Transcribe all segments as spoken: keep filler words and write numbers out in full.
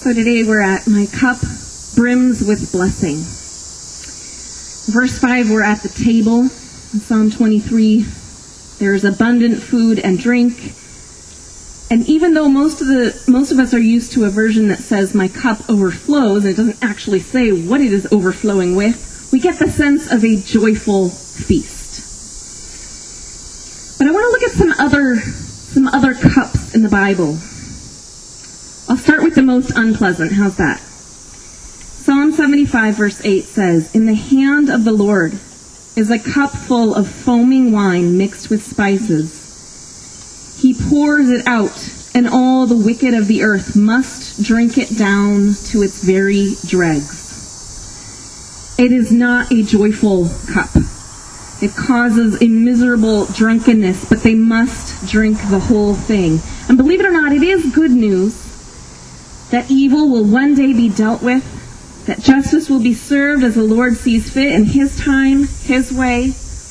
So today we're at my cup brims with blessing. Verse five, we're at the table. In Psalm twenty-three, there is abundant food and drink. And even though most of the most of us are used to a version that says my cup overflows, and it doesn't actually say what it is overflowing with, we get the sense of a joyful feast. But I want to look at some other some other cups in the Bible. I'll start with the most unpleasant. How's that? Psalm seventy-five verse eight says, "In the hand of the Lord is a cup full of foaming wine mixed with spices. He pours it out, and all the wicked of the earth must drink it down to its very dregs." It is not a joyful cup. It causes a miserable drunkenness, but they must drink the whole thing. And believe it or not, it is good news that evil will one day be dealt with, that justice will be served as the Lord sees fit in His time, His way.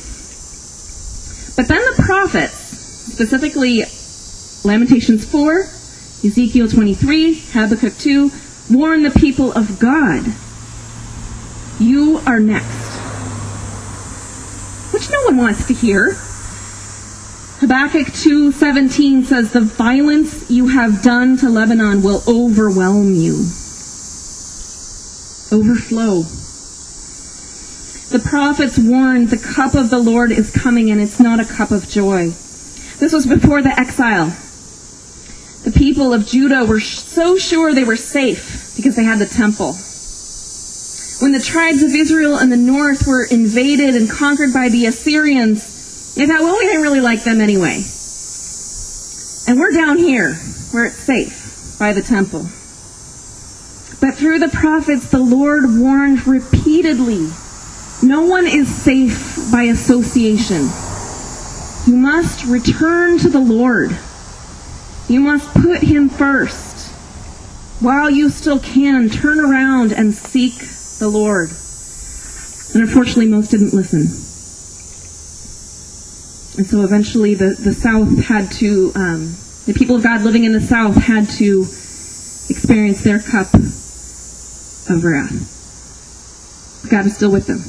But then the prophets, specifically Lamentations four, Ezekiel twenty-three, Habakkuk two, warn the people of God. You are next. Which no one wants to hear. Habakkuk two seventeen says, "The violence you have done to Lebanon will overwhelm you." Overflow. The prophets warned the cup of the Lord is coming, and it's not a cup of joy. This was before the exile. The people of Judah were so sure they were safe because they had the temple. When the tribes of Israel in the north were invaded and conquered by the Assyrians, they thought, well, we didn't really like them anyway. And we're down here, where it's safe, by the temple. But through the prophets, the Lord warned repeatedly, no one is safe by association. You must return to the Lord. You must put Him first. While you still can, turn around and seek the Lord. And unfortunately, most didn't listen. And so eventually the, the South had to, um, the people of God living in the South had to experience their cup of wrath. God is still with them.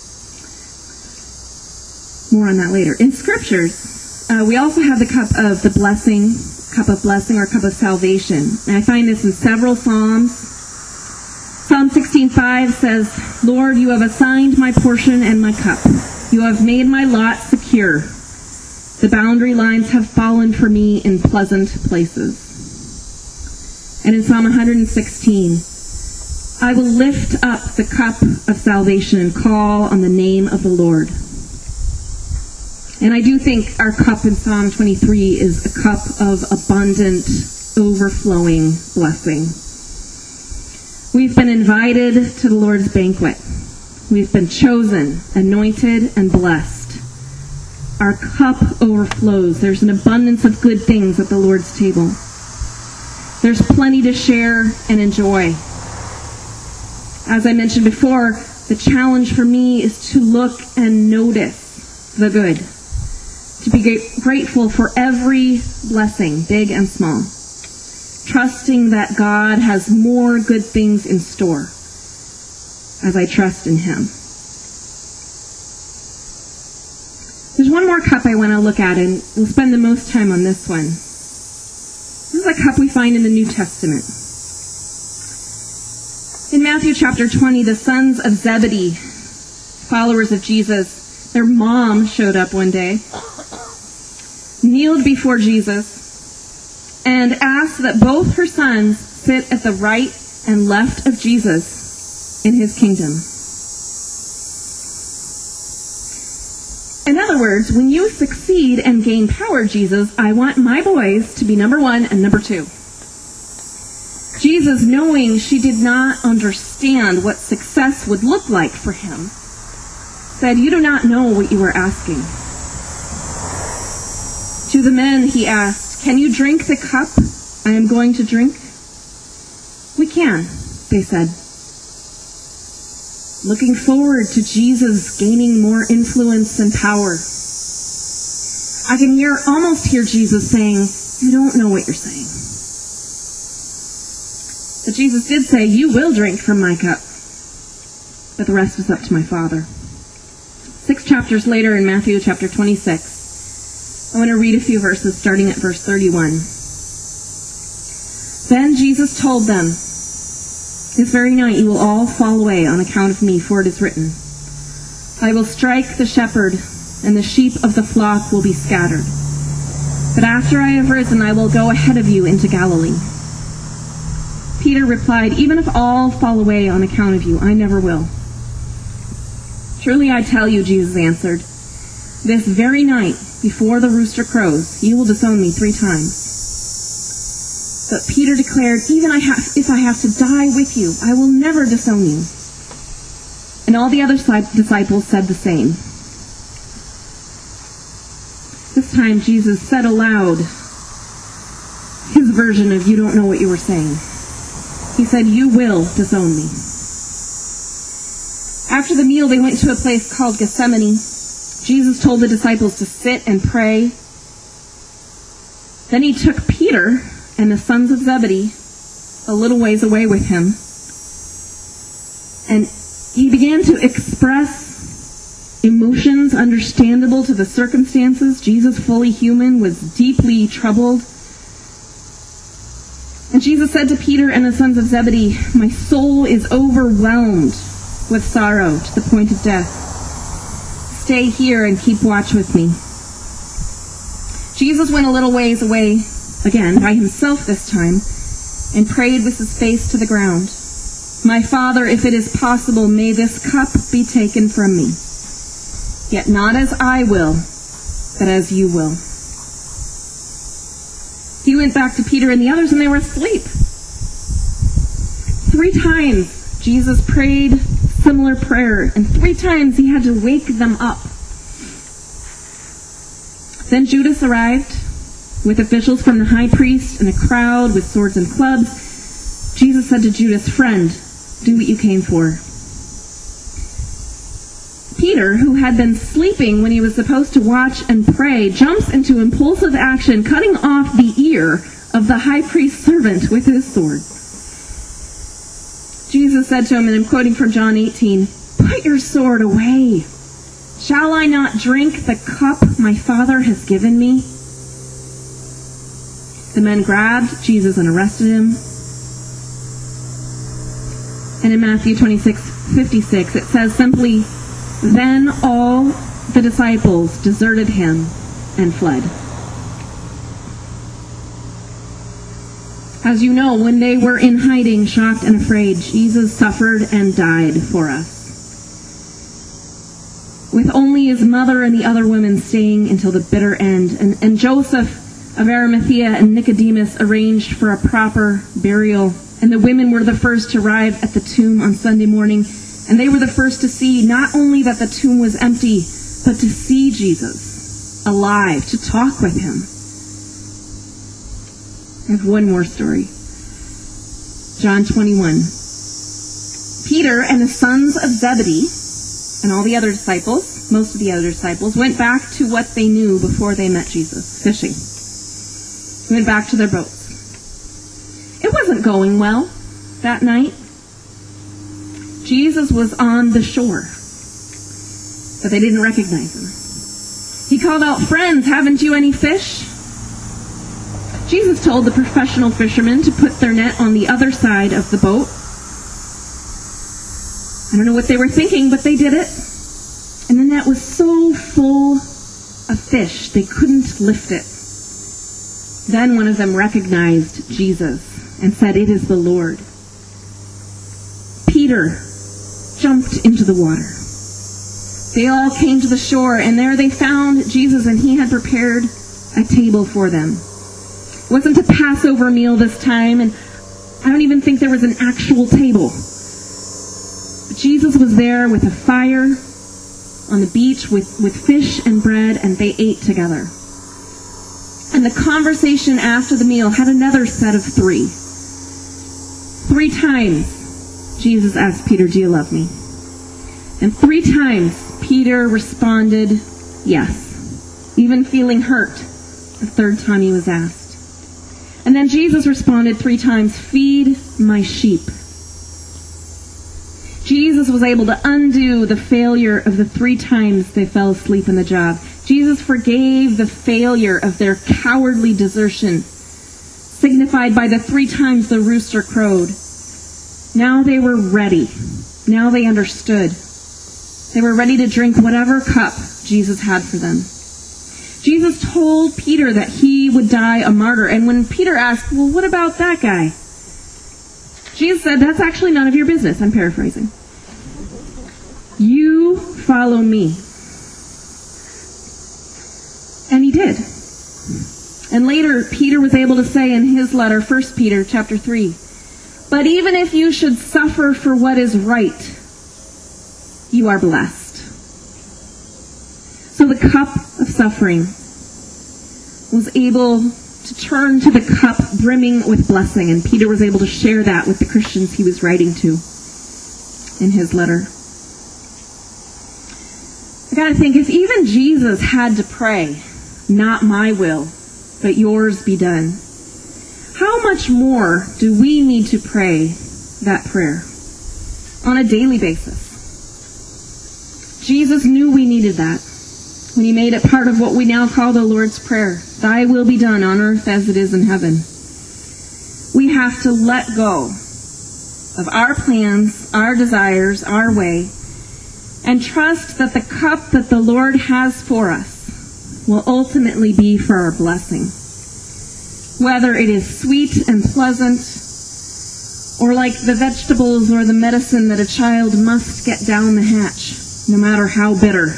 More on that later. In Scriptures, uh, we also have the cup of the blessing, cup of blessing or cup of salvation. And I find this in several Psalms. Psalm sixteen five says, "Lord, you have assigned my portion and my cup. You have made my lot secure. The boundary lines have fallen for me in pleasant places." And in Psalm one sixteen, "I will lift up the cup of salvation and call on the name of the Lord." And I do think our cup in Psalm twenty-three is a cup of abundant, overflowing blessing. We've been invited to the Lord's banquet. We've been chosen, anointed, and blessed. Our cup overflows. There's an abundance of good things at the Lord's table. There's plenty to share and enjoy. As I mentioned before, the challenge for me is to look and notice the good. To be grateful for every blessing, big and small. Trusting that God has more good things in store as I trust in Him. There's one more cup I want to look at, and we'll spend the most time on this one. This is a cup we find in the New Testament. In Matthew chapter twenty, the sons of Zebedee, followers of Jesus, their mom showed up one day, kneeled before Jesus, and asked that both her sons sit at the right and left of Jesus in His kingdom. In other words, when you succeed and gain power, Jesus, I want my boys to be number one and number two. Jesus, knowing she did not understand what success would look like for him, said, "You do not know what you are asking." To the men, He asked, "Can you drink the cup I am going to drink?" "We can," they said. Looking forward to Jesus gaining more influence and power. I can hear, almost hear Jesus saying, "You don't know what you're saying." But Jesus did say, you will drink from my cup, but the rest is up to my Father. Six chapters later in Matthew chapter twenty-six, I want to read a few verses starting at verse thirty-one. Then Jesus told them, this very night you will all fall away on account of me, for it is written, I will strike the shepherd, and the sheep of the flock will be scattered. But after I have risen, I will go ahead of you into Galilee. Peter replied, even if all fall away on account of you, I never will. Truly I tell you, Jesus answered, this very night, before the rooster crows, you will disown me three times. But Peter declared, even I have, if I have to die with you, I will never disown you. And all the other disciples said the same. This time Jesus said aloud his version of you don't know what you were saying. He said, you will disown me. After the meal, they went to a place called Gethsemane. Jesus told the disciples to sit and pray. Then he took Peter and the sons of Zebedee a little ways away with him. And he began to express emotions understandable to the circumstances. Jesus, fully human, was deeply troubled. And Jesus said to Peter and the sons of Zebedee, my soul is overwhelmed with sorrow to the point of death. Stay here and keep watch with me. Jesus went a little ways away, again, by himself this time, and prayed with his face to the ground. My Father, if it is possible, may this cup be taken from me. Yet not as I will, but as you will. He went back to Peter and the others, and they were asleep. Three times Jesus prayed similar prayer, and three times he had to wake them up. Then Judas arrived with officials from the high priest and a crowd with swords and clubs. Jesus said to Judas, friend, do what you came for. Peter, who had been sleeping when he was supposed to watch and pray, jumps into impulsive action, cutting off the ear of the high priest's servant with his sword. Jesus said to him, and I'm quoting from John eighteen, put your sword away. Shall I not drink the cup my Father has given me? The men grabbed Jesus and arrested him. And in Matthew twenty-six fifty-six, it says simply, then all the disciples deserted him and fled. As you know, when they were in hiding, shocked and afraid, Jesus suffered and died for us, with only his mother and the other women staying until the bitter end. And, and Joseph of Arimathea and Nicodemus arranged for a proper burial, and the women were the first to arrive at the tomb on Sunday morning. And they were the first to see not only that the tomb was empty, but to see Jesus alive, to talk with him. I have one more story. John twenty-one. Peter and the sons of Zebedee and all the other disciples, most of the other disciples, went back to what they knew before they met Jesus, fishing. They went back to their boats. It wasn't going well that night. Jesus was on the shore, but they didn't recognize him. He called out, friends, haven't you any fish? Jesus told the professional fishermen to put their net on the other side of the boat. I don't know what they were thinking, but they did it. And the net was so full of fish, they couldn't lift it. Then one of them recognized Jesus and said, it is the Lord. Peter jumped into the water. They all came to the shore, and there they found Jesus, and he had prepared a table for them. It wasn't a Passover meal this time, and I don't even think there was an actual table. But Jesus was there with a fire on the beach with, with fish and bread, and they ate together. And the conversation after the meal had another set of three. Three times Jesus asked Peter, do you love me? And three times Peter responded, yes, even feeling hurt the third time he was asked. And then Jesus responded three times, "Feed my sheep." Jesus was able to undo the failure of the three times they fell asleep in the job. Jesus forgave the failure of their cowardly desertion, signified by the three times the rooster crowed. Now they were ready. Now they understood. They were ready to drink whatever cup Jesus had for them. Jesus told Peter that he would die a martyr. And when Peter asked, "Well, what about that guy?" Jesus said, "That's actually none of your business." I'm paraphrasing. "You follow me." And he did. And later, Peter was able to say in his letter, First Peter chapter three, "But even if you should suffer for what is right, you are blessed." So the cup of suffering was able to turn to the cup brimming with blessing, and Peter was able to share that with the Christians he was writing to in his letter. I gotta think, if even Jesus had to pray, "Not my will, but yours be done," how much more do we need to pray that prayer on a daily basis? Jesus knew we needed that when he made it part of what we now call the Lord's Prayer. "Thy will be done on earth as it is in heaven." We have to let go of our plans, our desires, our way, and trust that the cup that the Lord has for us will ultimately be for our blessing. Whether it is sweet and pleasant, or like the vegetables or the medicine that a child must get down the hatch, no matter how bitter.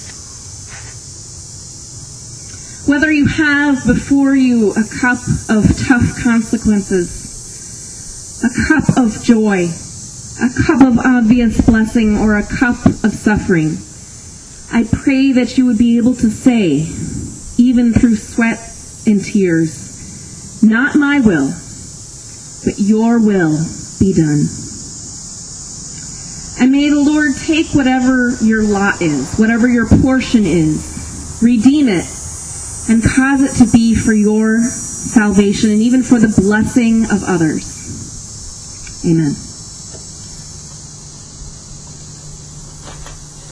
Whether you have before you a cup of tough consequences, a cup of joy, a cup of obvious blessing, or a cup of suffering, I pray that you would be able to say, even through sweat and tears, "Not my will, but your will be done." And may the Lord take whatever your lot is, whatever your portion is, redeem it, and cause it to be for your salvation and even for the blessing of others. Amen.